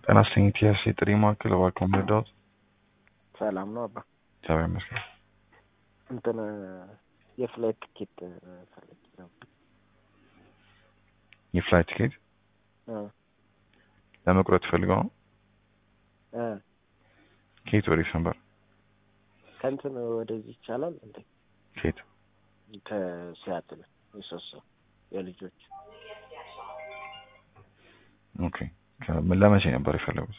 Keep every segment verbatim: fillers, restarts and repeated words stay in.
ጤና ይስጥልኝ ኢቲኤስ የጥሪ ማዕከል እባክዎ ምረዳዎት? ሰላም ነው አባ። እግዚአብሔር ይመስገን። እንትን የፍላይት ቲኬት ፈልጌ ነበር። የፍላይት ቲኬት እ ለመቁረጥ ፈልገው ነው? እ ከየት ወዴት ነበር? ከእንትን ወደዚህ ይቻላል እንዴ? ከየት? ከሲያትል የሶስት ሰው የልጆች። ኦኬ። ከምን ለመቼ ነበር የፈለጉት?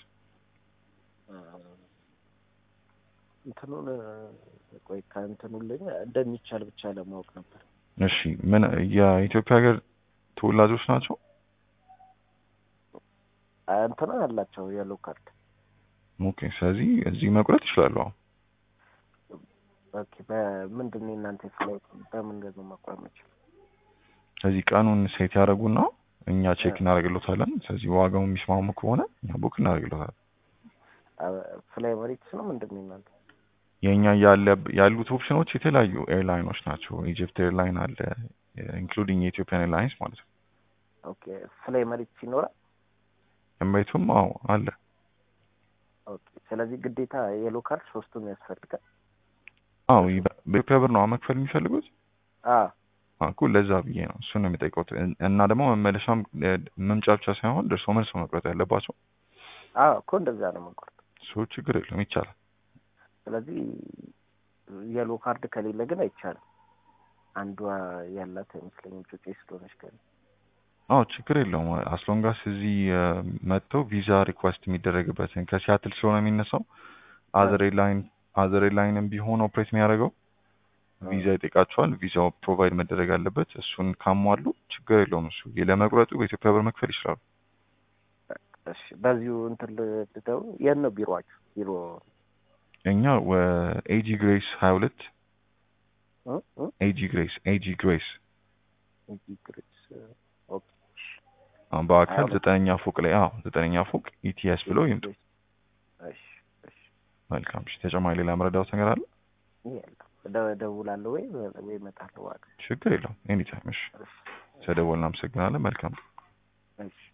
እንትኑን ቆይ ከእንትኑ ልኝ እንደሚቻል ብቻ ለማወቅ ነበር። እሺ ምን የኢትዮጵያ ሀገር ተወላጆች ናቸው? እንትና አላቸው የሎ ካርድ። ኦኬ። ስለዚህ እዚህ መቁረጥ ይችላሉ። ኦኬ። በምንድን ነው እናንተ ፍላይት በምንድን ነው መቆም ይችላል? ስለዚህ ቀኑን ሴት ያደርጉና እኛ ቼክ እናደርግልዎታለን። ስለዚህ ዋጋው የሚስማሙ ከሆነ እኛ ቡክ እናደርግልዎታለን። ፍላይ ኤሚሬትስ ነው ምንድን ነው እናንተ? የኛ ያለ ያሉት ኦፕሽኖች የተለያዩ ኤርላይኖች ናቸው። ኢጂፕት ኤርላይን አለ ኢንክሉዲንግ የኢትዮጵያን ኤርላይንስ ማለት ነው። ኦኬ። ፍላይ ኤሚሬትስ ይኖራል? ኤምሬቱም አዎ አለ። ኦኬ። ስለዚህ ግዴታ የሎ ካርድ ሶስቱም ያስፈልጋል? አዎ በኢትዮጵያ ብር ነው መክፈል የሚፈልጉት? አዎ እኮ ለዛ ብዬ ነው እሱን ነው የሚጠይቁት። እና ደግሞ መመለሻም መምጫ ብቻ ሳይሆን ደርሶ መልሶ መቁረጥ ያለባቸው። አዎ እኮ እንደዛ ነው የምንቆርጠው። እሱ ችግር የለውም ይቻላል። ስለዚህ የሎ ካርድ ከሌለ ግን አይቻልም። አንዷ ያላት አይመስለኝም ጩጬ ስለሆነች ከሌለ። አዎ ችግር የለውም። አስሎንጋስ እዚህ መጥተው ቪዛ ሪኳስት የሚደረግበትን ከሲያትል ስለሆነ የሚነሳው አዘር ኤርላይን አዘር ኤርላይንም ቢሆን ኦፕሬት የሚያደርገው ቪዛ ይጠይቃቸዋል። ቪዛው ፕሮቫይድ መደረግ አለበት። እሱን ካሟሉ ችግር የለውም። እሱ ለመቁረጡ በኢትዮጵያ ብር መክፈል ይችላሉ። እሺ። በዚሁ እንትን ልተው። የት ነው ቢሮአችሁ? ቢሮ እኛ ኤጂ ግሬስ ሀያ ሁለት እ እ ኤጂ ግሬስ ኤጂ ግሬስ ኤጂ ግሬስ ኦኬ። አሁን በአካል ዘጠነኛ ፎቅ ላይ አዎ ዘጠነኛ ፎቅ ኢቲኤስ ብለው ይምጡ። እሺ እሺ። መልካም። እሺ ተጨማሪ ሌላ መረዳት ነገር አለ? እደውላለሁ ወይ ወይ እመጣለሁ። ዋጋ ችግር የለውም። ኤኒ ታይም። እሺ ተደወልን። አመሰግናለን። መልካም። እሺ